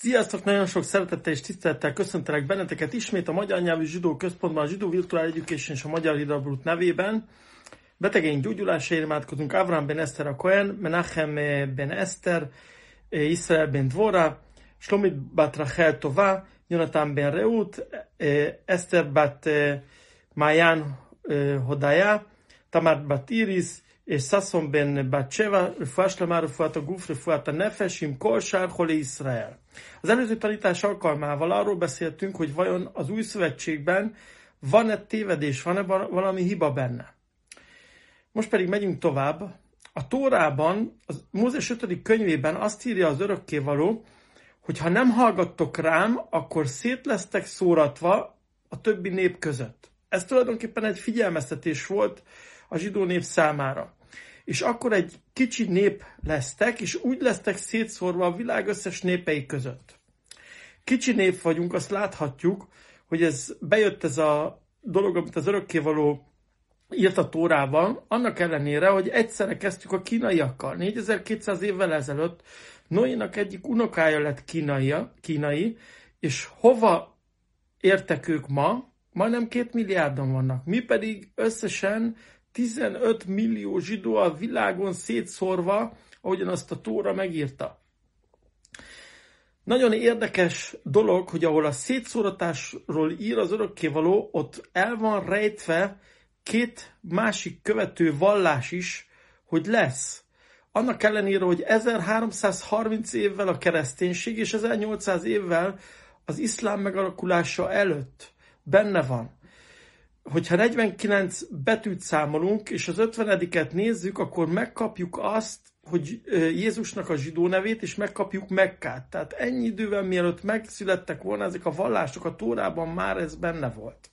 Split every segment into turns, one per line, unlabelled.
Sziasztok! Nagyon sok szeretettel és tisztelettel köszöntelek benneteket ismét a Magyar Nyelvű Zsidó Központban, a Zsidó Virtual Education és a Magyar Hidabrut nevében. Betegeink gyógyulásáért imádkozunk Avram ben Eszter a Kohen, Menachem ben Eszter, Israel ben Dvora, Shlomit bat Rachel Tova, Jonathan ben Reut, Eszter bat Mayan Hodaya, Tamar bat Iris, és Sasson ben Batsheva, Refuás Lamá, Refuát a Guf, Refuát a Nefesh, Im Kol Sár Holi Israel. Az előző tanítás alkalmával arról beszéltünk, hogy vajon az új szövetségben van-e tévedés, van-e valami hiba benne. Most pedig megyünk tovább. A Tórában, a Mózes 5. könyvében azt írja az örökkévaló, hogy ha nem hallgattok rám, akkor szét lesztek szóratva a többi nép között. Ez tulajdonképpen egy figyelmeztetés volt a zsidó nép számára. És akkor egy kicsi nép lesztek, és úgy lesztek szétszórva a világ összes népei között. Kicsi nép vagyunk, azt láthatjuk, hogy bejött ez a dolog, amit az örökkévaló írt a Tórában, annak ellenére, hogy egyszerre kezdtük a kínaiakkal. 4200 évvel ezelőtt Noénak egyik unokája lett kínai, és hova értek ők ma? Majdnem 2 milliárdan vannak. Mi pedig összesen 15 millió zsidó a világon szétszórva, ahogyan azt a Tóra megírta. Nagyon érdekes dolog, hogy ahol a szétszóratásról ír az örökkévaló, ott el van rejtve 2 másik követő vallás is, hogy lesz. Annak ellenére, hogy 1330 évvel a kereszténység és 1800 évvel az iszlám megalakulása előtt benne van. Hogyha 49 betűt számolunk, és az 50-et nézzük, akkor megkapjuk azt, hogy Jézusnak a zsidó nevét, és megkapjuk Mekkát. Tehát ennyi idővel mielőtt megszülettek volna ezek a vallások, a Tórában már ez benne volt.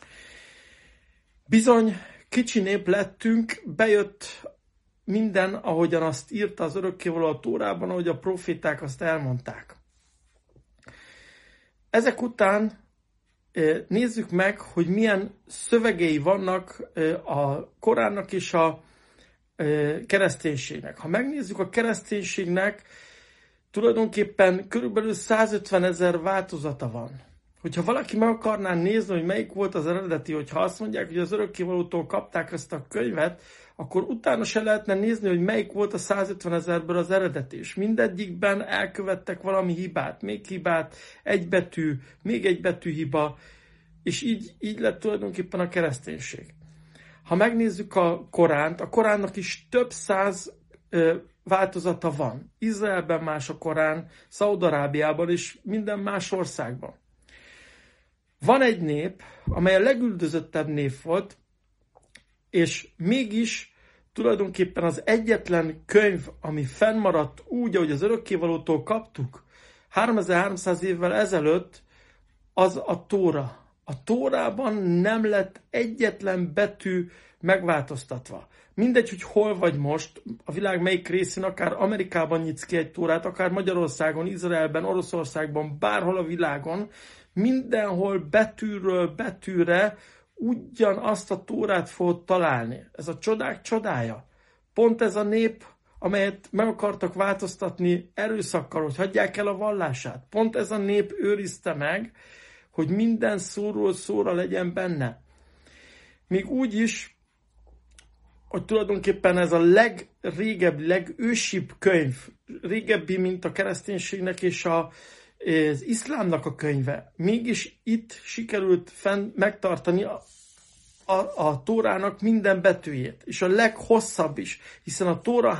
Bizony, kicsi nép lettünk, bejött minden, ahogyan azt írta az örökkévaló a Tórában, ahogy a proféták azt elmondták. Ezek után nézzük meg, hogy milyen szövegei vannak a Koránnak és a kereszténységnek. Ha megnézzük a kereszténységnek, tulajdonképpen körülbelül 150 000 változata van. Hogyha valaki meg akarná nézni, hogy melyik volt az eredeti, hogyha azt mondják, hogy az örökkévalótól kapták ezt a könyvet, akkor utána se lehetne nézni, hogy melyik volt a 150 000-ből az eredeti. És mindegyikben elkövettek valami hibát, még hibát, egy betű, még egy betű hiba, és így lett tulajdonképpen a kereszténység. Ha megnézzük a Koránt, a Koránnak is több 100 változata van. Izraelben más a Korán, Szaúd-Arábiában és minden más országban. Van egy nép, amely a legüldözöttebb nép volt, és mégis tulajdonképpen az egyetlen könyv, ami fennmaradt úgy, ahogy az örökkévalótól kaptuk, 3300 évvel ezelőtt, az a Tóra. A Tórában nem lett egyetlen betű megváltoztatva. Mindegy, hogy hol vagy most, a világ melyik részén, akár Amerikában nyitsz ki egy Tórát, akár Magyarországon, Izraelben, Oroszországban, bárhol a világon, mindenhol betűről betűre ugyanazt a Tórát fogod találni. Ez a csodák csodája. Pont ez a nép, amelyet meg akartak változtatni erőszakkal, hogy hagyják el a vallását. Pont ez a nép őrizte meg, hogy minden szóról szóra legyen benne. Még úgy is, hogy tulajdonképpen ez a legrégebbi, legősibb könyv, régebbi, mint a kereszténységnek és az iszlámnak a könyve. Mégis itt sikerült megtartani a Tórának minden betűjét, és a leghosszabb is, hiszen a Tóra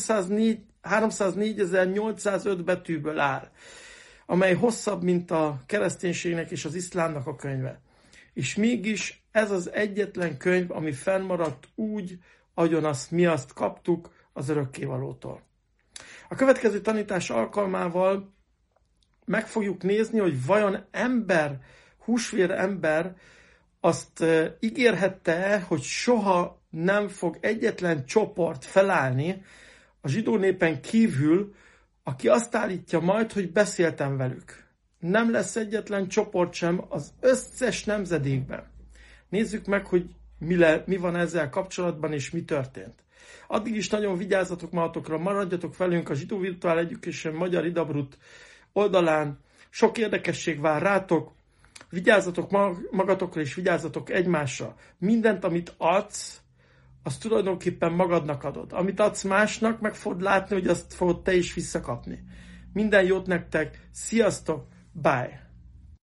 304.805 betűből áll, amely hosszabb, mint a kereszténységnek és az iszlámnak a könyve. És mégis ez az egyetlen könyv, ami fennmaradt úgy, ahogyan mi azt kaptuk az örökkévalótól. A következő tanítás alkalmával meg fogjuk nézni, hogy vajon húsvér ember azt ígérhette-e, hogy soha nem fog egyetlen csoport felállni a zsidó népen kívül, aki azt állítja majd, hogy beszéltem velük. Nem lesz egyetlen csoport sem az összes nemzedékben. Nézzük meg, hogy mi van ezzel kapcsolatban, és mi történt. Addig is nagyon vigyázzatok magatokra, maradjatok velünk a Zsidó Virtual Education Magyar Hidabrut oldalán, Sok érdekesség vár rátok. Vigyázzatok magatokra, és vigyázzatok egymásra. Mindent, amit adsz, azt tulajdonképpen magadnak adod. Amit adsz másnak, meg fogod látni, hogy azt fogod te is visszakapni. Minden jót nektek, sziasztok, bye!